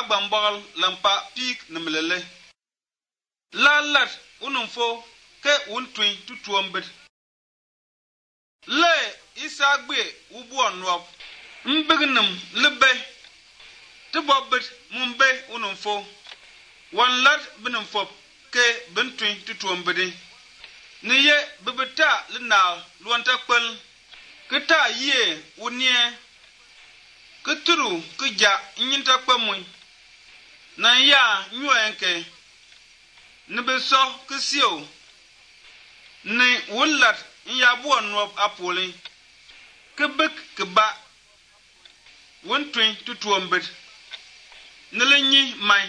agbambal lampa pik nimlele lalat unumfo ke untwin tutuombet le isagbe ubu onwop mbignum lebe tibobet mumbe unumfo wanlat binumfo ke bintwin tutuombedi niye bibita lina luanta kpel kita ye unie kituru kija nyinta kpamun na ya nyuenke nibeso kisio ni wulat ya buonwop apoli kebek keba wontwin tutuombet nilenyi mai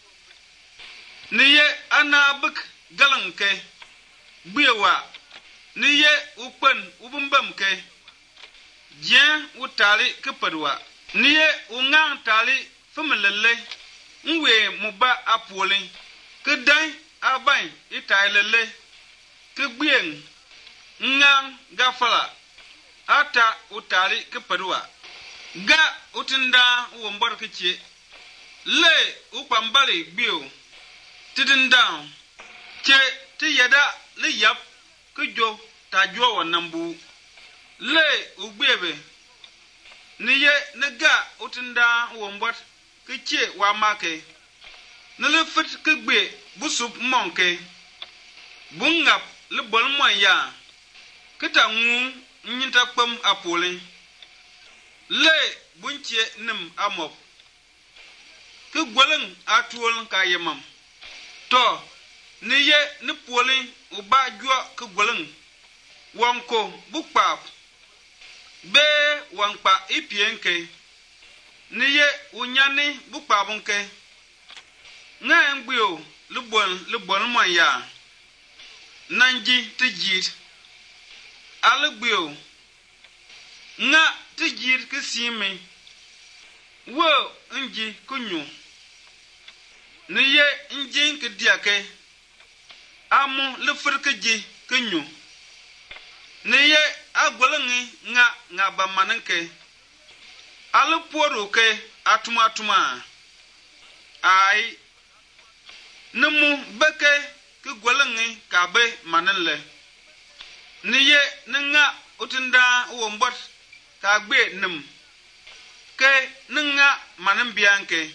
niye anabek galanke gbewa niye ukpen ubumbamke jen utali kepadwa niye ungang tali femlele nwe muba apoli kedai abai itailele kegbien ngang gafala ata utali kepadwa ga utinda wombor kiche le upambali bio tidinda che ti yada le yap kujo tajo wanambu le ugbebe niye nega utinda wombot kiche wa make nele fit kegbe busup monke bungap le bolmo ya kita ngu nyinta kpam apole le bunche nim amop ke gwalen atuol kayemam to niye ni poli uba jua ke gwalen wonko bukpap be wankpa ipienke niye unyani bukpabunke ngangbio lubon mo ya nanji tijit alagbio nga tijit kesimi wo nji kunyu niye njin ke diake amu lefurkeji kunyu niye agwalangi nga bamananke aluporoke atuma ai nemu beke ke gwalangi kabe mananle niye nga utinda wombot kagbe nem ke nga manambianke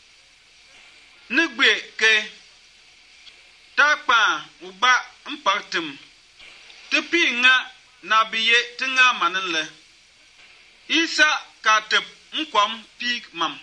nigbe ke takpa uba mpaktim tepi nga nabiye tinga mananle isa katep nkwam pik mam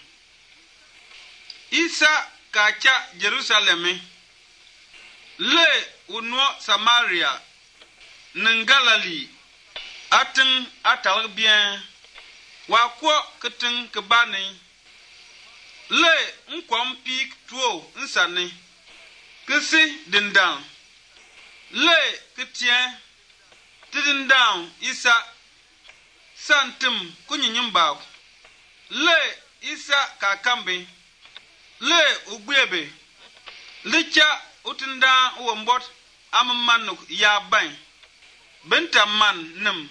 isa kacha Jerusalem le uno Samaria ningalali atin atal bien wa ko ketin kebani le nkwam pik tuo nsane kesi dindan le ketien tidindan isa santim kunyinyimba le isa kakambe le ugbebe licha utinda wombot ammanuk ya ban bentaman nim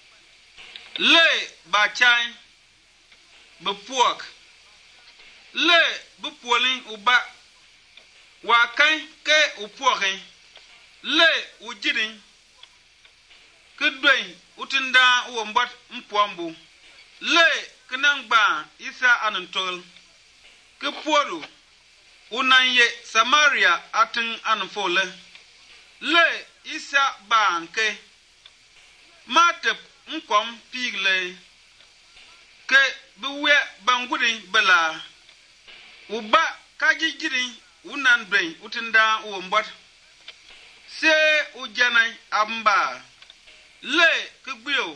le bachai bepuok le bepuolin uba wakai ke upuokin le ujirin kedoi utinda wombot mpuambu le kenangba isa anantol kepuoru unanye Samaria atin anfole le isa banke matep nkom pigle ke buwe bangudi bela uba kajijiri unan brain utinda wombot se ujanai amba le kegbio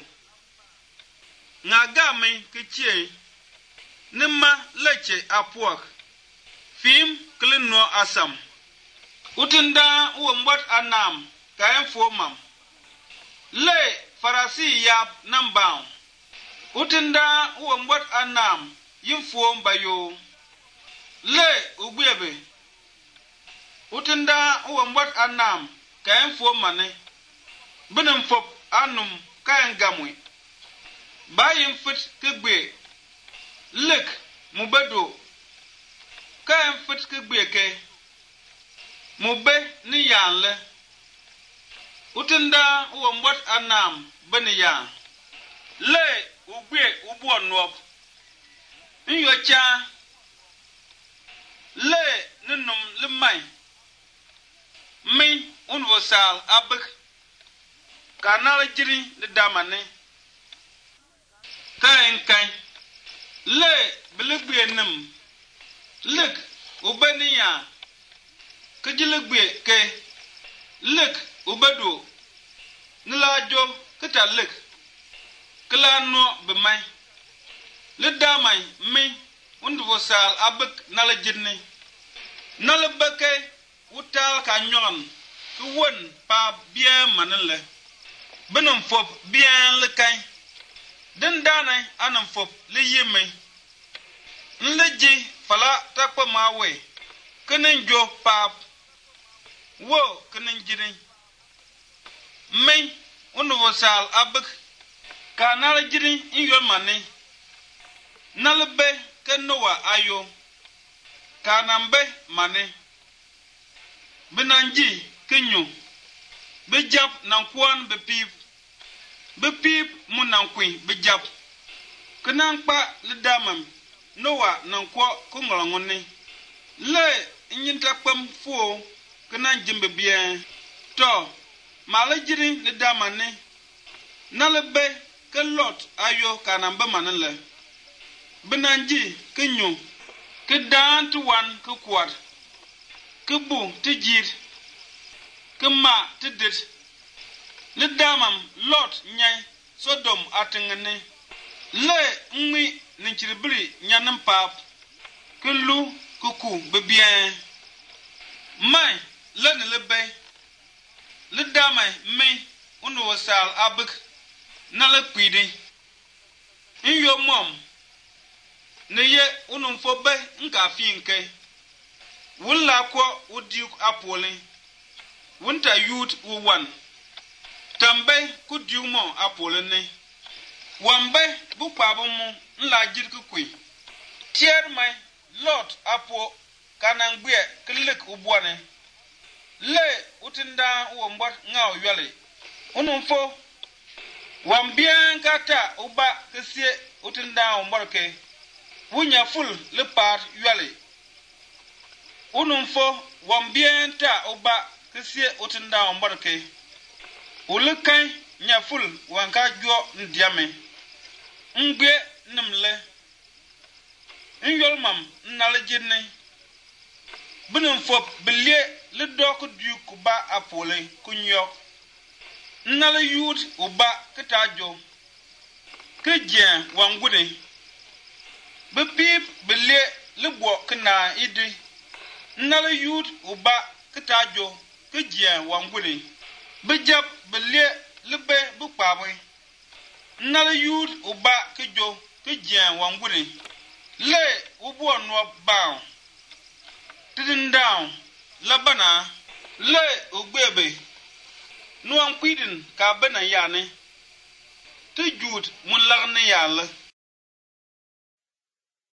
ngagame kichie nima leche apuak fim klino asam utinda wombot anam kaen fomam le farasi yap nambang utinda wombot anam yimfom bayo le ugbebe utinda wombot anam kaen fomane binum fop anum kaen gamwe bayim fit kegbe lek mubedo ka en fit ke gbe ke mu be ni yan le utunda wo mbot anam bani ya le ugbe ubu onop nyo cha le nunum le mai mi unvosal abek kanal jiri de damane kain le belegbe nem lek ubaniya kejilegbe ke lek ubedo nilajo keta lek kla no be mai le damai mi unvosal abek nal jirni nal beke utal ka nyon ku won pa bien manle benum fop bien le kai den danai anum fop le yeme nleji fala takpa mawe kenen jo pap wo kenen jirin mai unvosal abek kanal jirin inyo mane nalbe kenowa ayo kanambe mane benanji kenyo be jap nan kwan be pip mun nan kwin be jap kenan pa le damam nowa nan ko ngolongone le nyinta pam fo kenan jimbe bien to mala jiri le damane nalbe ke lot ayo kanambe manale benanji kenyo ke dan tu wan ke kwat ke bu te jir ke ma te dit le damam lot nyai sodom atengene le nwi ninchiribri nyanam pap ke lu kuku bebien mai le ne le bay le damai me unvosal abek na le kwidi inyo mom ne ye unum fo be nka finke wulla ko wudi apole wunta youth wan tambe ku diumo apole ne wambe bu pabumu nla jirku kwi tier mai lot apo kanangbe klik ubwane le utinda wombot ngao yole unum fo wambien kata uba kesie utinda womborke wunya ful le par yole unum fo wambien ta uba kesie utinda womborke ulukai nya ful wanka jo ndiame ngbe nimle nyolmam nalejine bunum fo belie le dok du kuba apole kunyo nale yud uba ketajo kejien wangude be pip belie le bo kana idi nale yud uba ketajo kejien wangude be jab belie le be bu pawe nale yud uba kejo kejien wangude le ubo no bawo tidin down labana le ugbebe nuan kwidin ka bena yane te jud mun lagne yale